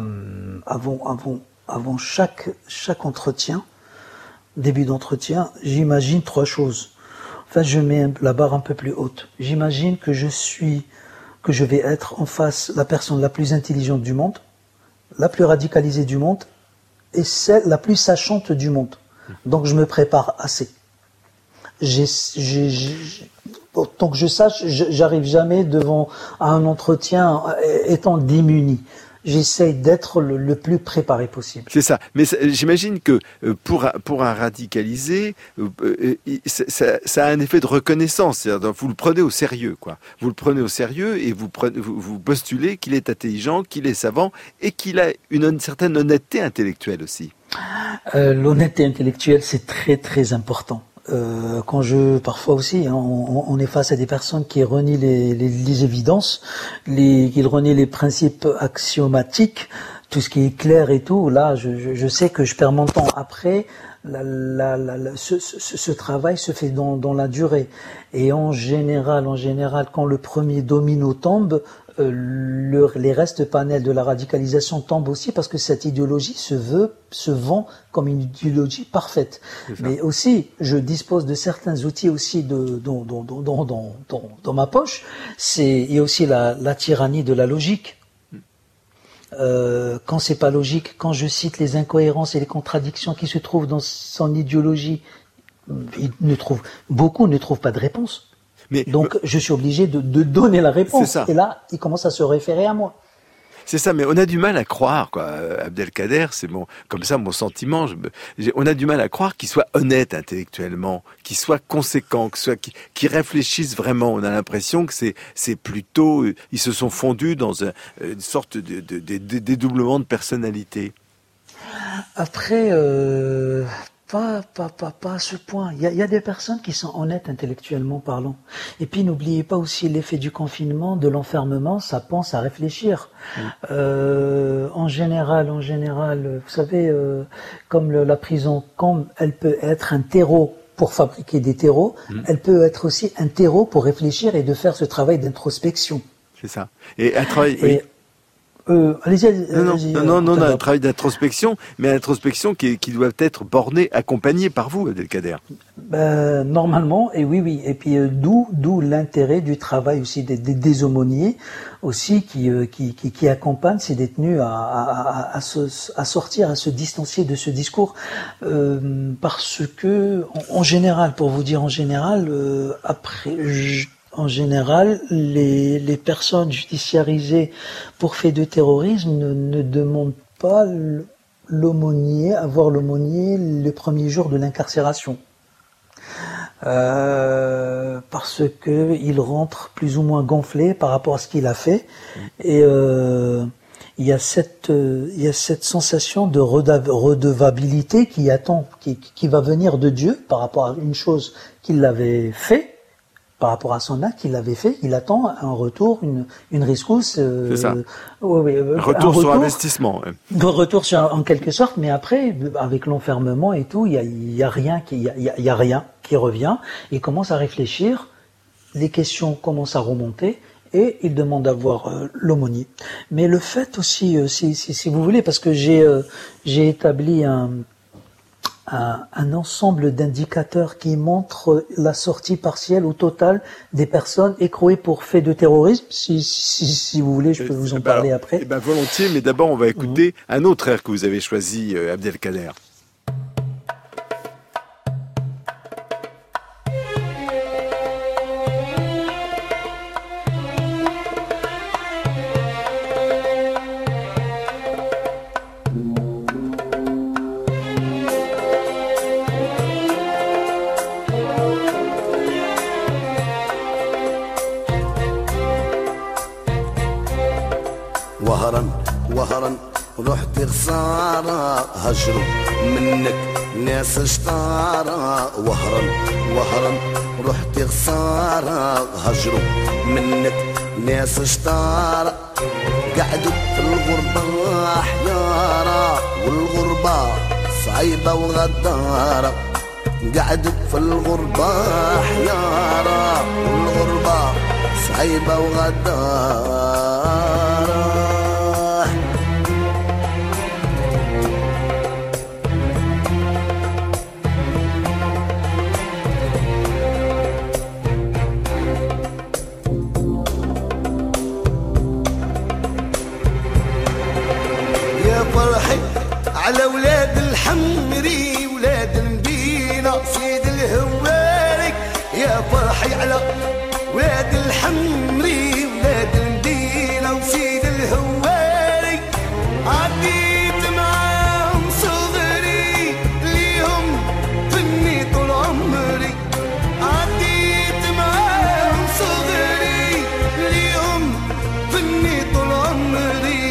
avant chaque entretien, début d'entretien, j'imagine trois choses. En fait, je mets la barre un peu plus haute. J'imagine que je vais être en face la personne la plus intelligente du monde, la plus radicalisée du monde, et celle la plus sachante du monde. Donc je me prépare assez. Tant que je sache, j'arrive jamais devant un entretien étant démuni. J'essaye d'être le plus préparé possible. C'est ça. Mais j'imagine que pour un radicalisé, ça a un effet de reconnaissance. C'est-à-dire, vous le prenez au sérieux, quoi. Vous le prenez au sérieux et vous postulez qu'il est intelligent, qu'il est savant et qu'il a une certaine honnêteté intellectuelle aussi. L'honnêteté intellectuelle, c'est très très important. Parfois aussi, on est face à des personnes qui renient les évidences, qui renient les principes axiomatiques. tout ce qui est clair et tout, là, je sais que je perds mon temps. Après, ce travail se fait dans la durée. Et en général, quand le premier domino tombe, les restes panels de la radicalisation tombent aussi parce que cette idéologie se vend comme une idéologie parfaite. Mais aussi, je dispose de certains outils aussi dans ma poche. Il y a aussi la tyrannie de la logique. Quand c'est pas logique, quand je cite les incohérences et les contradictions qui se trouvent dans son idéologie, beaucoup ne trouvent pas de réponse. Donc je suis obligé de donner la réponse. Et là, il commence à se référer à moi. C'est ça, mais on a du mal à croire, quoi. Abdelkader, c'est comme ça mon sentiment. On a du mal à croire qu'il soit honnête intellectuellement, qu'il soit conséquent, qu'il réfléchisse vraiment. On a l'impression que c'est plutôt, ils se sont fondus dans une sorte de dédoublement de personnalité. Après, pas à ce point. Il y a des personnes qui sont honnêtes intellectuellement parlant. Et puis n'oubliez pas aussi l'effet du confinement, de l'enfermement, ça pense à réfléchir. En général, vous savez, comme la prison, comme elle peut être un terreau pour fabriquer des terreaux, elle peut être aussi un terreau pour réfléchir et de faire ce travail d'introspection. C'est ça. Et un travail... Allez-y. Non, un travail d'introspection, mais introspection qui doit être bornée, accompagnée par vous, Abdelkader. Normalement, et oui. Et puis d'où l'intérêt du travail aussi des aumôniers aussi qui accompagnent ces détenus à sortir, à se distancier de ce discours, parce que en général, pour vous dire en général, en général, les personnes judiciarisées pour faits de terrorisme ne demandent pas avoir l'aumônier le premier jour de l'incarcération. Parce que il rentre plus ou moins gonflé par rapport à ce qu'il a fait. Et il y a cette sensation de redevabilité qui va venir de Dieu par rapport à une chose qu'il avait fait. Par rapport à son acte qu'il avait fait, il attend un retour, une rescousse. C'est ça. Un retour sur investissement. Un retour en quelque sorte, mais après, avec l'enfermement et tout, il y a rien qui revient. Il commence à réfléchir, les questions commencent à remonter et il demande à voir l'aumônier. Mais le fait aussi, si vous voulez, parce que j'ai établi un ensemble d'indicateurs qui montrent la sortie partielle ou totale des personnes écrouées pour faits de terrorisme. Si vous voulez, je peux vous en parler après. Volontiers, mais d'abord on va écouter un autre air que vous avez choisi, Abdelkader. وهرا رحت خسارة هجروا منك ناس شطارة وهرا رحت خسارة هجروا منك ناس شطارة قعدوا في الغربة حيارة والغربة صعيبة وغدارة قعدوا في الغربة حيارة والغربة صعيبة وغدارة فرحي على ولاد الحمري ولاد المدينة سيد الهواري يا فرحي على ولاد الحمري ولاد المدينة وسيد الهواري عديت معاهم صغري ليهم فني طول عمري عديت معاهم صغري ليهم فني طول عمري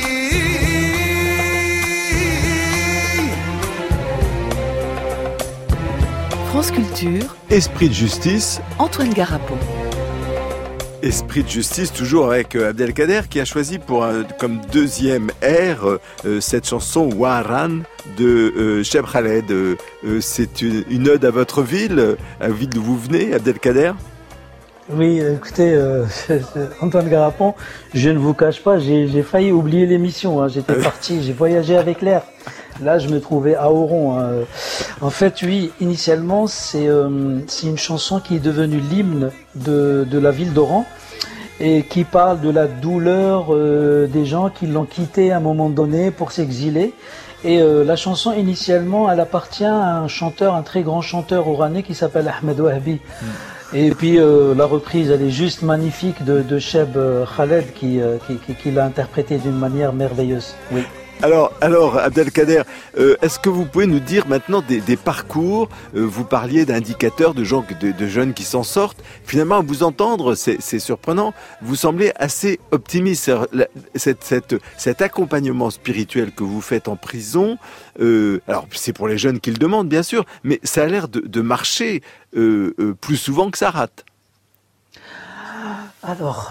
France Culture. Esprit de justice. Antoine Garapon. Esprit de justice, toujours avec Abdelkader, qui a choisi comme deuxième air cette chanson Waran de Cheb Khaled. C'est une ode à votre ville, à la ville d'où vous venez, Abdelkader? Oui, écoutez, Antoine Garapon, je ne vous cache pas, j'ai failli oublier l'émission. Hein. J'étais parti, j'ai voyagé avec l'air. Là, je me trouvais à Oran. Hein. En fait, oui, initialement, c'est une chanson qui est devenue l'hymne de la ville d'Oran et qui parle de la douleur des gens qui l'ont quitté à un moment donné pour s'exiler. Et la chanson, initialement, elle appartient à un très grand chanteur oranais qui s'appelle Ahmed Wahbi. Et puis la reprise, elle est juste magnifique de Cheb Khaled qui l'a interprétée d'une manière merveilleuse. Oui. Alors Abdelkader, est-ce que vous pouvez nous dire maintenant des parcours? Vous parliez d'indicateurs de jeunes qui s'en sortent. Finalement, à vous entendre, c'est surprenant. Vous semblez assez optimiste. Cet accompagnement spirituel que vous faites en prison, alors c'est pour les jeunes qui le demandent, bien sûr, mais ça a l'air de marcher plus souvent que ça rate. Alors,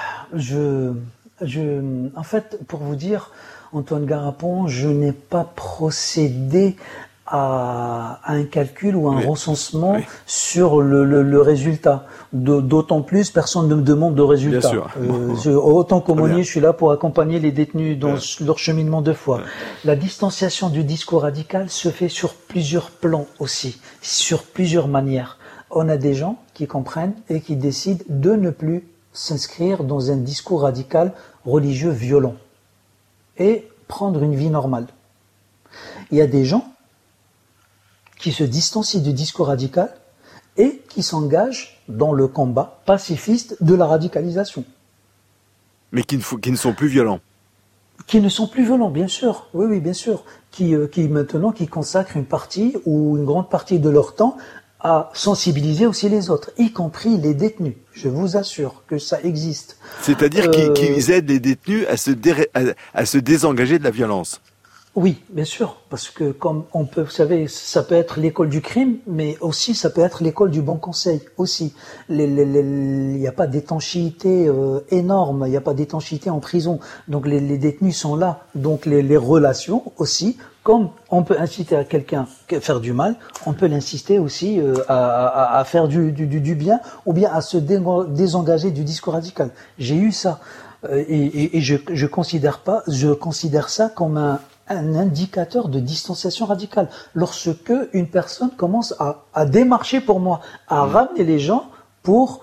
en fait, pour vous dire, Antoine Garapon, je n'ai pas procédé à un calcul ou un recensement sur le résultat. D'autant plus, personne ne me demande de résultat. Bien sûr. Autant qu'aumônier, je suis là pour accompagner les détenus dans leur cheminement de foi. La distanciation du discours radical se fait sur plusieurs plans aussi, sur plusieurs manières. On a des gens qui comprennent et qui décident de ne plus s'inscrire dans un discours radical religieux violent et prendre une vie normale. Il y a des gens qui se distancient du discours radical et qui s'engagent dans le combat pacifiste de la radicalisation. Mais qui ne sont plus violents. Qui ne sont plus violents, bien sûr. Oui, bien sûr. Qui maintenant consacrent une partie ou une grande partie de leur temps à sensibiliser aussi les autres, y compris les détenus. Je vous assure que ça existe. C'est-à-dire qu'ils aident les détenus à se désengager de la violence. Oui, bien sûr, parce que comme on peut, vous savez, ça peut être l'école du crime, mais aussi ça peut être l'école du bon conseil aussi. Il n'y a pas d'étanchéité énorme, il n'y a pas d'étanchéité en prison. Donc les détenus sont là. Donc les relations aussi, comme on peut inciter à quelqu'un à faire du mal, on peut l'inciter aussi à faire du bien ou bien à se désengager du discours radical. J'ai eu ça et je considère ça comme un indicateur de distanciation radicale. Lorsque une personne commence à démarcher pour moi, à ramener les gens pour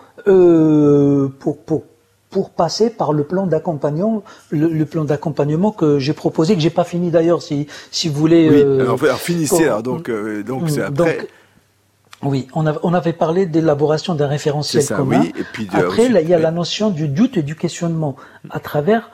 passer par le plan d'accompagnement, le plan d'accompagnement que j'ai proposé, que j'ai pas fini d'ailleurs, si vous voulez. Oui, alors finissez, donc c'est après. Oui, on avait parlé d'élaboration d'un référentiel commun. Oui, et puis après, il y a la notion du doute et du questionnement à travers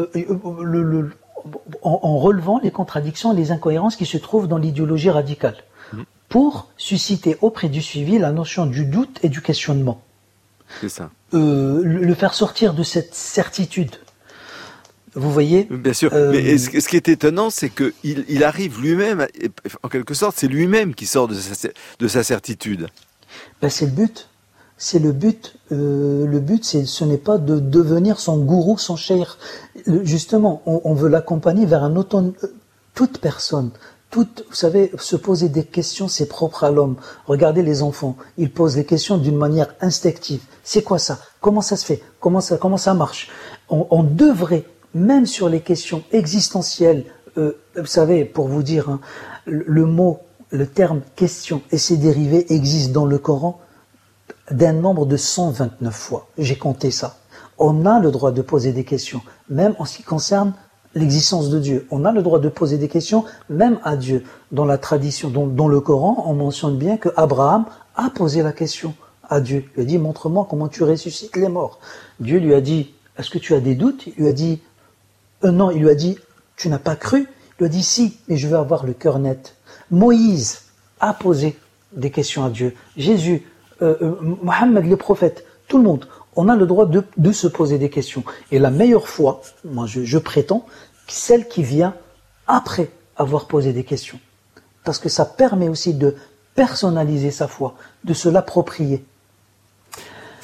en relevant les contradictions et les incohérences qui se trouvent dans l'idéologie radicale, pour susciter auprès du suivi la notion du doute et du questionnement. C'est ça. Le faire sortir de cette certitude. Vous voyez ? Bien sûr. Mais ce qui est étonnant, c'est qu'il arrive lui-même, en quelque sorte, c'est lui-même qui sort de sa certitude. Ben, c'est le but. C'est le but. Le but, ce n'est pas de devenir son gourou, son cheikh. Justement, on veut l'accompagner vers un automne. Toute personne, vous savez, se poser des questions, c'est propre à l'homme. Regardez les enfants, ils posent des questions d'une manière instinctive. C'est quoi ça? Comment ça se fait? Comment ça marche? On devrait, même sur les questions existentielles, vous savez, pour vous dire, le terme question et ses dérivés existent dans le Coran d'un nombre de 129 fois. J'ai compté ça. On a le droit de poser des questions, même en ce qui concerne l'existence de Dieu. On a le droit de poser des questions, même à Dieu. Dans la tradition, dans le Coran, on mentionne bien que Abraham a posé la question à Dieu. Il lui a dit, montre-moi comment tu ressuscites les morts. Dieu lui a dit, est-ce que tu as des doutes? Il lui a dit, non. Il lui a dit, tu n'as pas cru? Il lui a dit, si, mais je veux avoir le cœur net. Moïse a posé des questions à Dieu. Jésus, Mohammed, le prophète, tout le monde, on a le droit de se poser des questions. Et la meilleure foi, moi je prétends, celle qui vient après avoir posé des questions. Parce que ça permet aussi de personnaliser sa foi, de se l'approprier.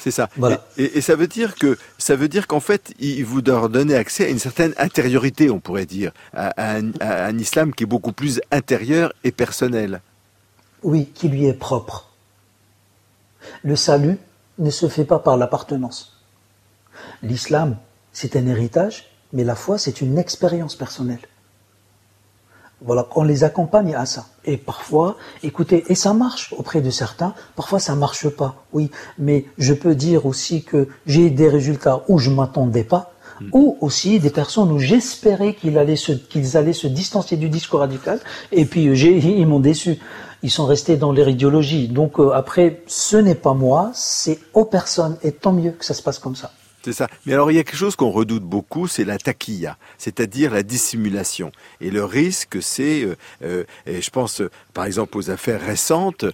C'est ça. Voilà. Et ça veut dire qu'en fait, il vous leur donnez accès à une certaine intériorité, on pourrait dire, à un islam qui est beaucoup plus intérieur et personnel. Oui, qui lui est propre. Le salut ne se fait pas par l'appartenance. L'islam, c'est un héritage, mais la foi, c'est une expérience personnelle. Voilà, on les accompagne à ça. Et parfois, écoutez, et ça marche auprès de certains, parfois ça marche pas, oui. Mais je peux dire aussi que j'ai des résultats où je m'attendais pas, ou aussi des personnes où j'espérais qu'ils allaient se distancier du discours radical, et puis ils m'ont déçu. Ils sont restés dans leur idéologie. Donc après, ce n'est pas moi, c'est aux personnes, et tant mieux que ça se passe comme ça. C'est ça. Mais alors, il y a quelque chose qu'on redoute beaucoup, c'est la taquilla, c'est-à-dire la dissimulation. Et le risque, c'est, et je pense, par exemple, aux affaires récentes,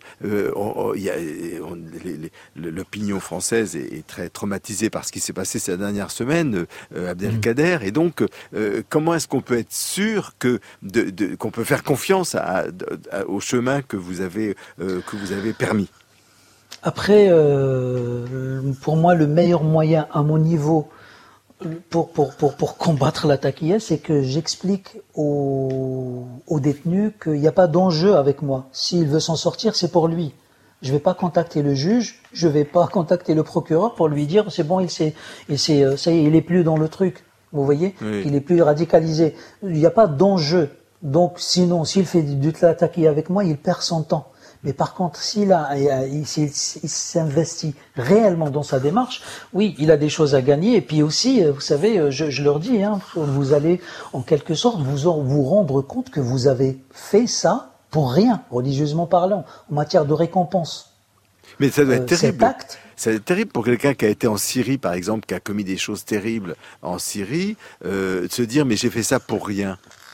l'opinion française est très traumatisée par ce qui s'est passé ces dernières semaines, Abdelkader. Et donc, comment est-ce qu'on peut être sûr qu'on peut faire confiance au chemin que vous avez permis? Après, pour moi, le meilleur moyen à mon niveau pour combattre la taquilla, c'est que j'explique aux détenus qu'il n'y a pas d'enjeu avec moi. S'il veut s'en sortir, c'est pour lui. Je vais pas contacter le juge, je vais pas contacter le procureur pour lui dire c'est bon, ça y est, il est plus dans le truc. Vous voyez, oui. Il est plus radicalisé. Il n'y a pas d'enjeu. Donc, sinon, s'il fait de la taquilla avec moi, il perd son temps. Mais par contre, s'il s'investit réellement dans sa démarche, oui, il a des choses à gagner. Et puis aussi, vous savez, je leur dis, vous allez en quelque sorte vous rendre compte que vous avez fait ça pour rien, religieusement parlant, en matière de récompense. Mais ça doit être terrible. Cet acte, c'est terrible pour quelqu'un qui a été en Syrie, par exemple, qui a commis des choses terribles en Syrie, de se dire mais j'ai fait ça pour rien.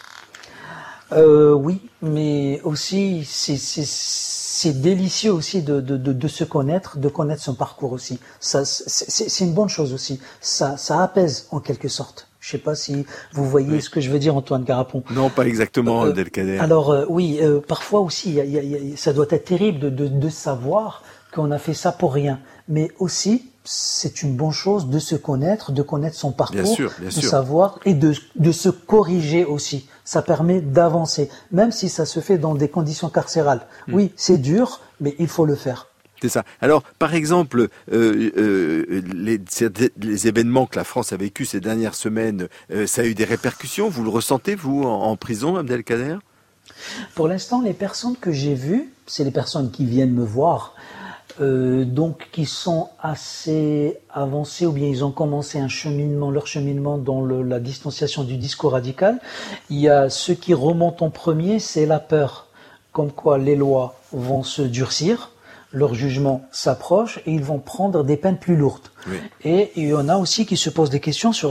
Oui, mais aussi c'est délicieux aussi de se connaître, de connaître son parcours aussi. Ça, c'est une bonne chose aussi. Ça apaise en quelque sorte. Je sais pas si vous voyez ce que je veux dire, Antoine Garapon. Non, pas exactement, Abdelkader. Alors oui, parfois aussi, ça doit être terrible de savoir qu'on a fait ça pour rien. Mais aussi, c'est une bonne chose de se connaître, de connaître son parcours, bien sûr. savoir et de se corriger aussi. Ça permet d'avancer, même si ça se fait dans des conditions carcérales. Oui, c'est dur, mais il faut le faire. C'est ça. Alors, par exemple, les événements que la France a vécus ces dernières semaines, ça a eu des répercussions. Vous le ressentez, vous, en prison, Abdelkader ? Pour l'instant, les personnes que j'ai vues, c'est les personnes qui viennent me voir, donc qui sont assez avancés ou bien ils ont commencé leur cheminement dans la distanciation du discours radical. Il y a ceux qui remontent en premier, c'est la peur, comme quoi les lois vont se durcir, leur jugement s'approche et ils vont prendre des peines plus lourdes. Oui. Et il y en a aussi qui se posent des questions sur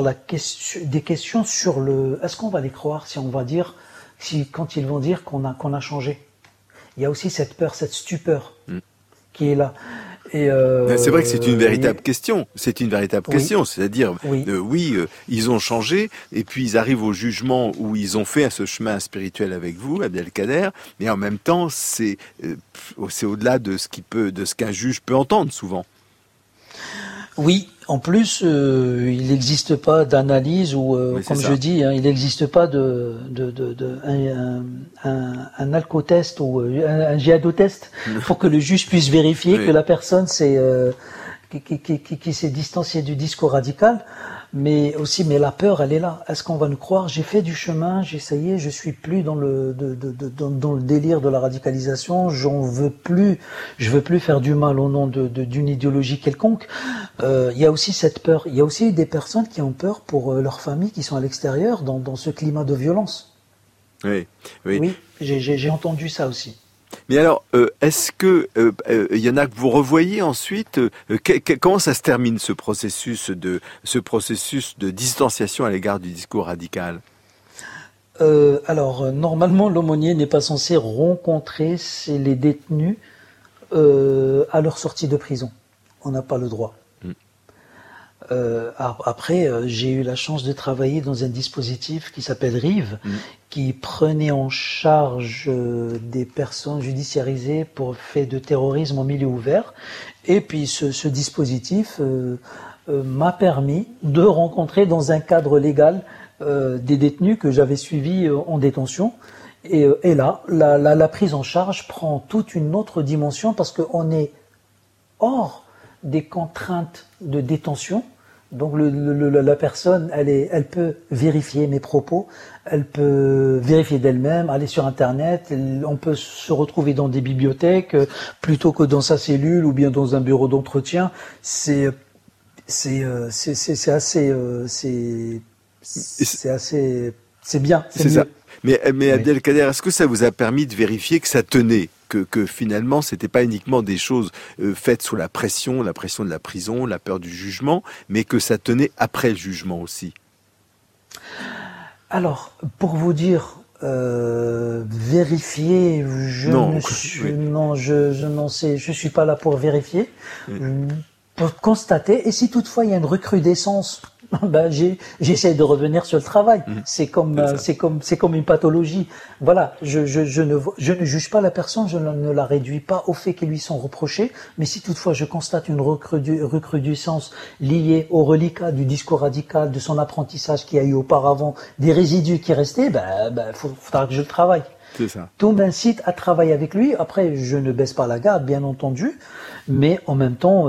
est-ce qu'on va les croire si on va dire quand ils vont dire qu'on a changé. Il y a aussi cette peur, cette stupeur qui est là. Et c'est vrai que c'est une véritable question. C'est une véritable question. C'est-à-dire, ils ont changé, et puis ils arrivent au jugement où ils ont fait ce chemin spirituel avec vous, Abdelkader, mais en même temps, c'est au-delà de ce qu'un juge peut entendre souvent. Oui, en plus, il n'existe pas d'analyse ou, comme je dis, il n'existe pas un alcotest ou un djihadotest pour que le juge puisse vérifier que la personne qui s'est distanciée du discours radical. Mais la peur, elle est là. Est-ce qu'on va nous croire? J'ai fait du chemin, j'ai essayé, je suis plus dans le délire de la radicalisation. Je veux plus faire du mal au nom d'une idéologie quelconque. Il y a aussi cette peur. Il y a aussi des personnes qui ont peur pour leurs familles qui sont à l'extérieur dans ce climat de violence. Oui. Oui, j'ai entendu ça aussi. Mais alors, est-ce que y en a que vous revoyez ensuite comment ça se termine ce processus de distanciation à l'égard du discours radical? Alors, normalement, l'aumônier n'est pas censé rencontrer les détenus à leur sortie de prison. On n'a pas le droit. Après, j'ai eu la chance de travailler dans un dispositif qui s'appelle RIVE, qui prenait en charge des personnes judiciarisées pour fait de terrorisme en milieu ouvert. Et puis ce dispositif m'a permis de rencontrer dans un cadre légal des détenus que j'avais suivis en détention. Et là, la prise en charge prend toute une autre dimension parce qu'on est hors des contraintes de détention. Donc la personne, elle peut vérifier mes propos, elle peut vérifier d'elle-même, aller sur Internet, on peut se retrouver dans des bibliothèques plutôt que dans sa cellule ou bien dans un bureau d'entretien. C'est bien. C'est ça. Mais Abdelkader, est-ce que ça vous a permis de vérifier que ça tenait, que finalement c'était pas uniquement des choses faites sous la pression de la prison, la peur du jugement, mais que ça tenait après le jugement aussi? Alors, pour vous dire, vérifier, je suis pas là pour vérifier, pour constater. Et si toutefois il y a une recrudescence, j'essaie de revenir sur le travail. C'est comme une pathologie. Voilà, je ne juge pas la personne, je ne la réduis pas aux faits qui lui sont reprochés. Mais si toutefois je constate une recrudescence liée au reliquat du discours radical, de son apprentissage qu'il y a eu auparavant, des résidus qui restaient, faudra que je le travaille. C'est ça. Tout m'incite à travailler avec lui. Après, je ne baisse pas la garde, bien entendu, mais en même temps,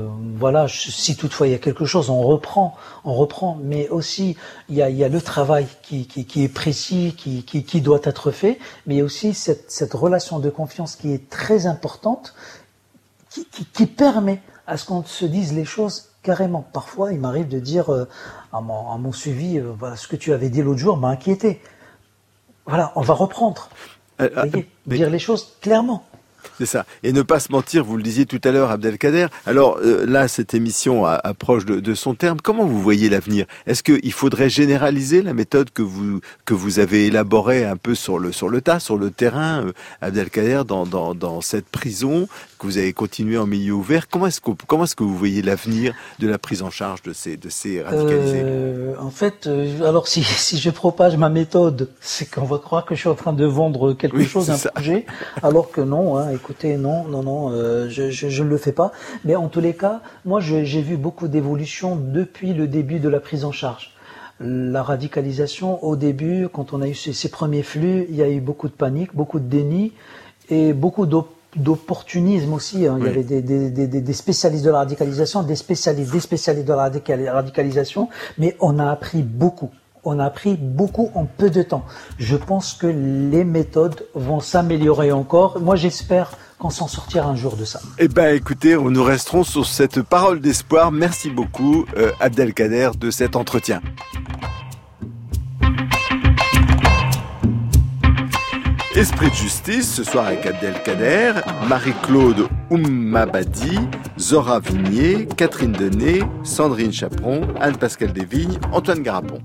si toutefois il y a quelque chose, on reprend. Mais aussi, il y a le travail qui est précis, qui doit être fait, mais il y a aussi cette relation de confiance qui est très importante, qui permet à ce qu'on se dise les choses carrément. Parfois, il m'arrive de dire à mon suivi, ce que tu avais dit l'autre jour m'a inquiété. Voilà, on va reprendre. Dire les choses clairement. C'est ça. Et ne pas se mentir, vous le disiez tout à l'heure, Abdelkader. Alors là, cette émission approche de son terme. Comment vous voyez l'avenir? Est-ce qu'il faudrait généraliser la méthode que vous avez élaborée un peu sur le tas, sur le terrain, Abdelkader, dans cette prison que vous avez continué en milieu ouvert? Comment est-ce que vous voyez l'avenir de la prise en charge de ces radicalisés? En fait, alors si je propage ma méthode, c'est qu'on va croire que je suis en train de vendre quelque chose, un projet, alors que non. Écoutez, non, je ne le fais pas. Mais en tous les cas, moi, j'ai vu beaucoup d'évolutions depuis le début de la prise en charge. La radicalisation, au début, quand on a eu ces premiers flux, il y a eu beaucoup de panique, beaucoup de déni et beaucoup d'opportunisme aussi. Il y avait des spécialistes de la radicalisation, des spécialistes de la radicalisation, mais on a appris beaucoup. On a appris beaucoup en peu de temps. Je pense que les méthodes vont s'améliorer encore. Moi, j'espère qu'on s'en sortira un jour de ça. Écoutez, nous resterons sur cette parole d'espoir. Merci beaucoup, Abdelkader, de cet entretien. Esprit de justice, ce soir avec Abdelkader, Marie-Claude Oummabadi, Zora Vignier, Catherine Denay, Sandrine Chaperon, Anne-Pascale Desvignes, Antoine Garapon.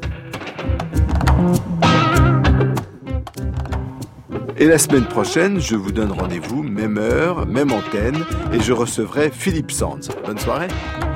Et la semaine prochaine, je vous donne rendez-vous, même heure, même antenne, et je recevrai Philippe Sands. Bonne soirée.